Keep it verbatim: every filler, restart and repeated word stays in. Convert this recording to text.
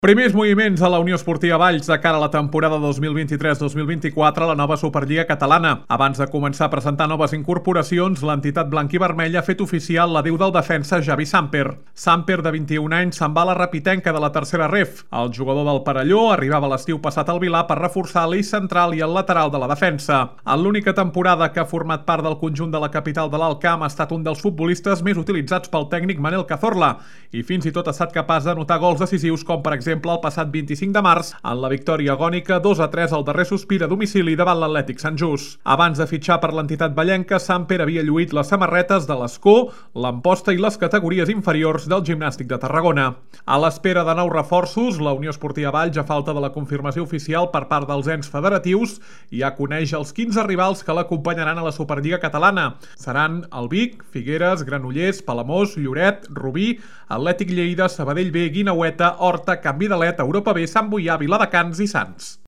Primers moviments a la Unió Esportiva Valls de cara a la temporada dos mil vint-i-tres dos mil vint-i-quatre a la nova Superliga catalana. Abans de començar a presentar noves incorporacions, l'entitat blanquivermella ha fet oficial l'adéu del defensa Javi Samper. Samper, de vint-i-un anys, se'n va a la Rapitenca de la tercera ref. El jugador del Perelló arribava l'estiu passat al Vilar per reforçar l'eix central i el lateral de la defensa. En l'única temporada que ha format part del conjunt de la capital de l'Alt Camp ha estat un dels futbolistes més utilitzats pel tècnic Manel Cazorla i fins i tot ha estat capaç d'anotar gols decisius com per exemple el passat vint-i-cinc de març en la victòria agònica dos a tres al darrer sospir a domicili davant l'Atlètic Sant Just. Abans de fitxar per l'entitat vallenca, Samper havia lluït les samarretes de l'Escó, l'Amposta i les categories inferiors del Gimnàstic de Tarragona. A l'espera de nous reforços, la Unió Esportiva Valls, a falta de la confirmació oficial per part dels ens federatius, ja coneix els quinze rivals que l'acompanyaran a la Superliga catalana. Seran el Vic, Figueres, Granollers, Palamós, Lloret, Rubí, Atlètic Lleida, Sabadell B, Guineueta, Horta, Canvi d'Alet, Europa B, Sant Boià, Viladecans i Sants.